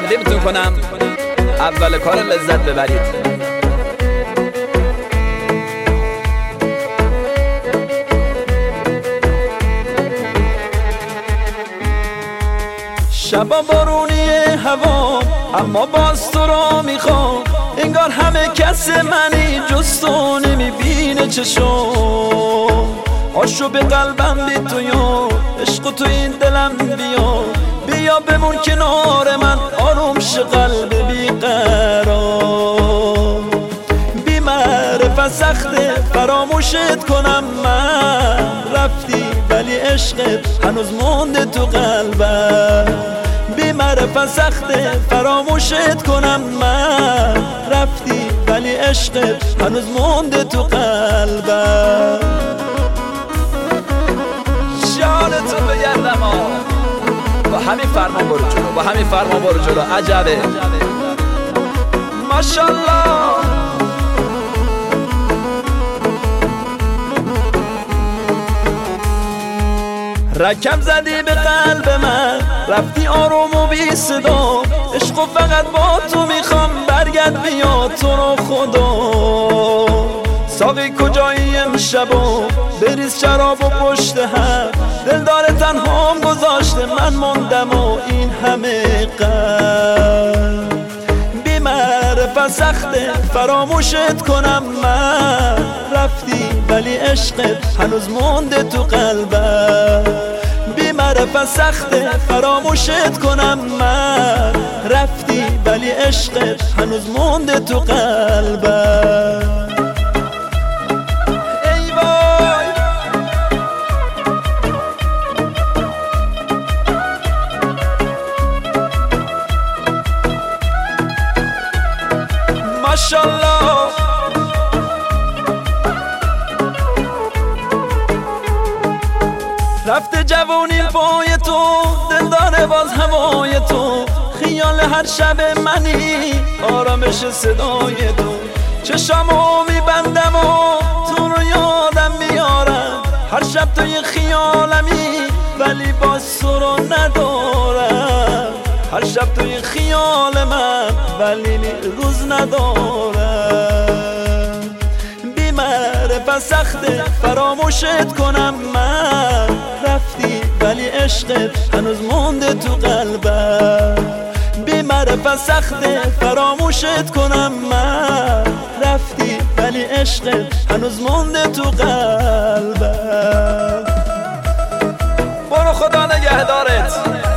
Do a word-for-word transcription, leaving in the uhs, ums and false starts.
تقدیمتون کنم، اول کار لذت ببرید. شبا بارونی هوا اما باز تو را میخوام، انگار همه کس منی جز تو نمیبینه چشم. آشو به قلبم بی تو یا عشق تو این دلم بیا، بیا بمون کنار من آروم شه قلب بیقرار. بی معرفت سخته فراموشت کنم من، رفتی ولی عشقت هنوز مونده تو قلبم. بی معرفت سخته فراموشت کنم من، رفتی ولی عشقت هنوز مونده تو قلبم. شالتو بگردم ها، با همین فرمان برو جلو، با همین فرمان برو جلو. عجبه ماشالله. رکم زدی به قلب من، رفتی آروم و بی صدا. عشقو فقط با تو میخوام، برگرد بیا تو رو خدا. ساقی کجایی امشبا، بریز شراب و پشت هم. دلدار تنهام گذاشته من موندم و این همه غم. بی معرفت سخته فراموشت کنم من، رفتی ولی عشقت هنوز مونده تو قلبم. بی معرفت سخته فراموشت کنم من، رفتی ولی عشقت هنوز مونده تو قلبم. ای وای ماشالله. رفته جوونی پای تو، دلدار باز هوای تو. خیال هر شب منی، آرامش صدای تو. چشامو میبندم و تو رو یادم میارم، هر شب توی خیالمی ولی باز تو رو ندارم. هر شب توی خیال من ولی روز ندارم. بی معرفت سخته فراموشت کنم من، رفتی ولی عشقت هنوز مونده تو قلبم. بی معرفت سخته فراموشت کنم من، رفتی ولی عشقت هنوز مونده تو قلبم. برو خدا نگهدارت.